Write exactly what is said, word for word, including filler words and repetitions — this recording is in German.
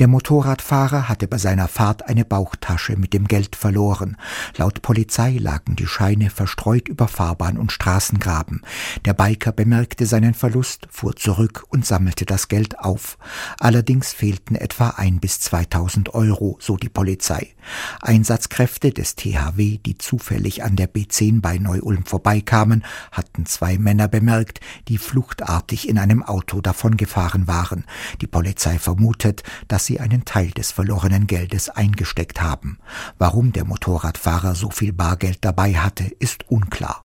Der Motorradfahrer hatte bei seiner Fahrt eine Bauchtasche mit dem Geld verloren. Laut Polizei lagen die Scheine verstreut über Fahrbahn und Straßengraben. Der Biker bemerkte seinen Verlust, fuhr zurück und sammelte das Geld auf. Allerdings fehlten etwa ein bis zweitausend Euro, so die Polizei. Einsatzkräfte des T H W, die zufällig an der B zehn bei Neu-Ulm vorbeikamen, hatten zwei Männer bemerkt, die fluchtartig in einem Auto davongefahren waren. Die Polizei vermutet, dass sie einen Teil des verlorenen Geldes eingesteckt haben. Warum der Motorradfahrer so viel Bargeld dabei hatte, ist unklar.